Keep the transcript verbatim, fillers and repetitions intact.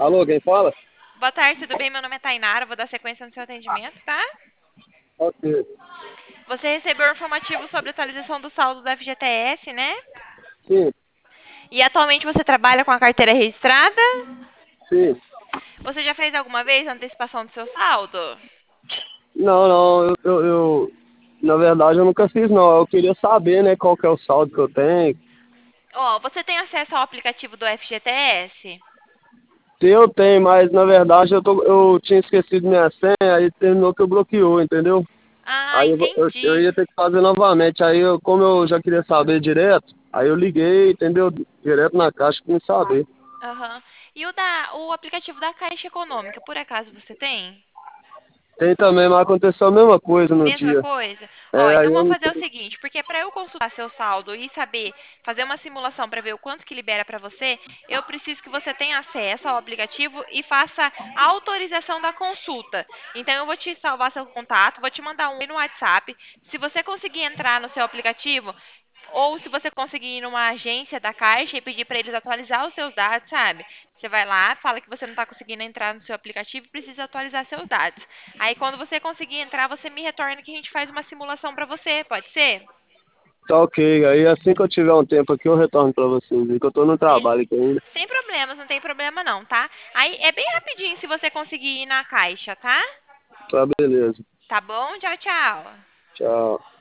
Alô, quem fala? Boa tarde, tudo bem? Meu nome é Tainara, vou dar sequência no seu atendimento, tá? Ok. Você recebeu o informativo sobre a atualização do saldo do F G T S, né? Sim, E atualmente você trabalha com a carteira registrada? sim. Você já fez alguma vez a antecipação do seu saldo? Não, não, eu, eu, eu- na verdade eu nunca fiz não. Eu queria saber, né, qual que é o saldo que eu tenho. Ó, você tem acesso ao aplicativo do F G T S? Se eu tenho, mas na verdade eu, tô, eu tinha esquecido minha senha, aí terminou que eu bloqueou, entendeu? Ah, Aí eu, vou- eu, eu entendi. ia ter que fazer novamente. Aí eu, como eu já queria saber direto, aí eu liguei, entendeu? Direto na caixa pra me saber. Aham. E o da, o aplicativo da Caixa Econômica, por acaso você tem? Tem também, mas aconteceu a mesma coisa no Mesma dia. coisa? Ó, É, aí então eu vamos não fazer o sei. seguinte, porque para eu consultar seu saldo e saber, fazer uma simulação para ver o quanto que libera para você, eu preciso que você tenha acesso ao aplicativo e faça a autorização da consulta. Então eu vou te salvar seu contato, vou te mandar um e no WhatsApp. Se você conseguir entrar no seu aplicativo, ou se você conseguir ir numa agência da Caixa e pedir para eles atualizar os seus dados, sabe? Você vai lá, fala que você não está conseguindo entrar no seu aplicativo e precisa atualizar seus dados. Aí, quando você conseguir entrar, você me retorna que a gente faz uma simulação para você, pode ser? Tá ok. Aí assim que eu tiver um tempo aqui eu retorno pra vocês, viu? Que eu tô no Be- trabalho aqui ainda. Sem problemas, não tem problema não, tá? Aí, é bem rapidinho se você conseguir ir na Caixa, tá? Tá, beleza. Tá bom? Tchau, tchau. Tchau.